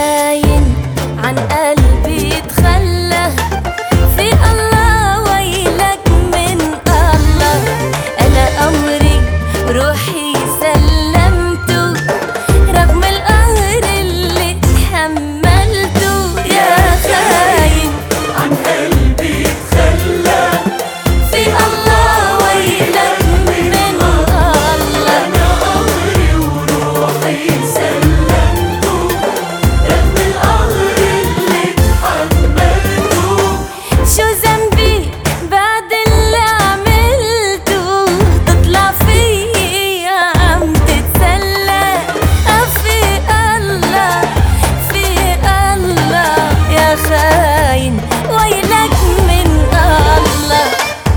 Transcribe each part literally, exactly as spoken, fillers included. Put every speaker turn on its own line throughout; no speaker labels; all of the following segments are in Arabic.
خاين عن قلبي اتخلى، في الله ويلك من الله. أنا أمري روحي سلمته رغم القهر اللي اتحملته. يا خاين
عن قلبي اتخلى،
في الله ويلك من الله.
أنا أمري وروحي سلمته رغم القهر اللي اتحملته.
شو ذنبي بعد اللي عملته؟ تطلع فيي عم تتسلى. في الله في الله يا خاين ويلك من الله.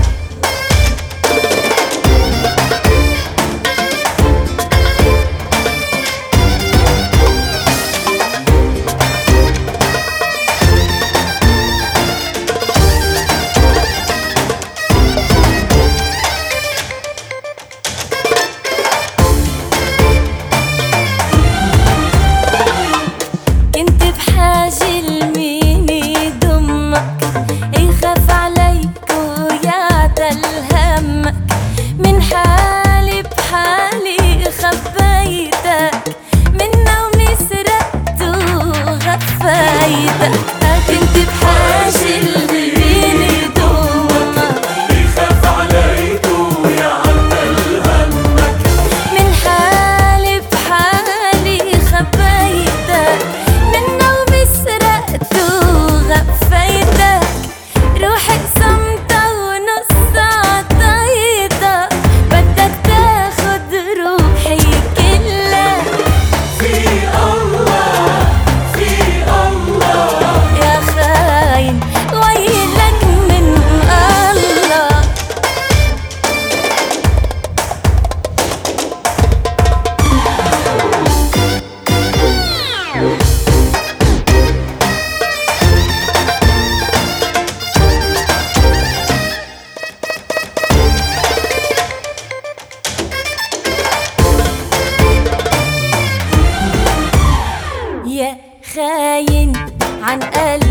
كنت بحاجة لمين يضمك، يخاف عليك ويعتل همك. من حالي بحالي خبيتك، من نومي سرقت وغفيتك. كنت بحاجة لمين يضمك،
يخاف عليك ويعتل همك.
من حالي بحالي خبيتك، من نومي سرقت وغفيتك. روحي قسمتها ونص عطيتك، بدك تاخد روحي كلها.
في الله في الله
يا خاين ويلك من الله. يا خاين عن قلبي